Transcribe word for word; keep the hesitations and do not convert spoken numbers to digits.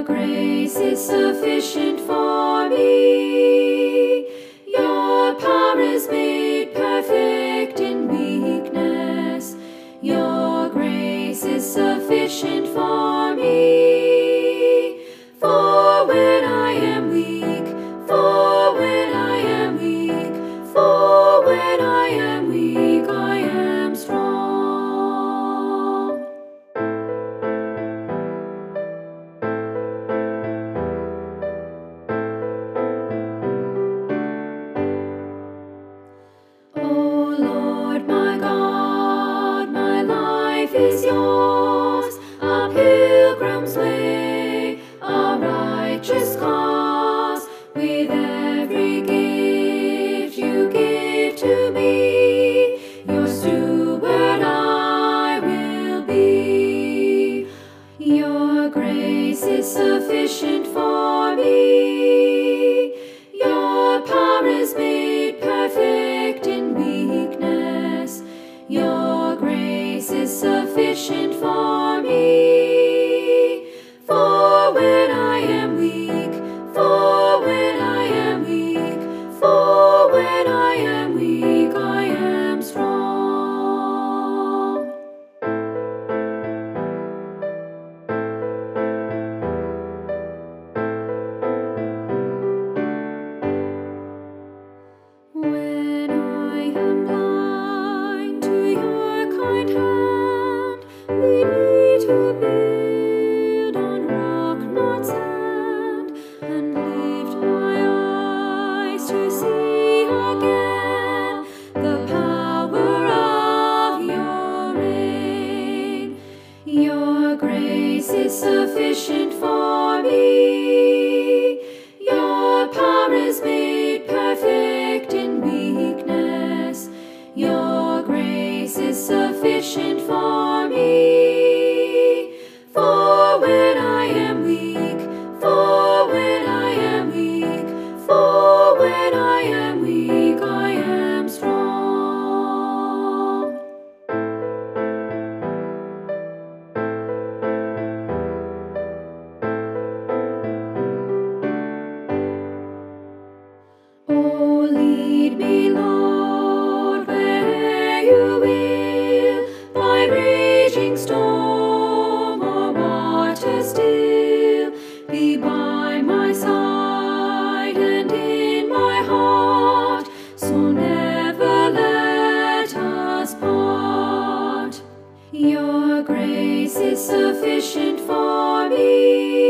grace is sufficient for me. Your power is made perfect in weakness. Your grace is sufficient for me. For when I am weak, for when I am weak, for when I am weak, I am strong. O Lord my God, my life is yours, a pilgrim's way, a righteous cause. With every gift you give to me, your steward I will be. Your grace is sufficient for me. Your power is made perfect in weakness. Your grace is sufficient for me. For when I am weak, for when I am weak, for when I am weak, I am strong. When I am blind to your kind hand, lead me to build on rock, not sand, and lift my eyes to see again the power of your reign. Your grace is sufficient for me. Your power is made perfect in weakness. Your grace is sufficient for me. For when I am weak, for when I am weak, for when I am weak, I am strong. Oh, lead me, Lord, where you will, by raging storm or water still. Be by my side and in my heart, so never let us part. Your grace is sufficient for me.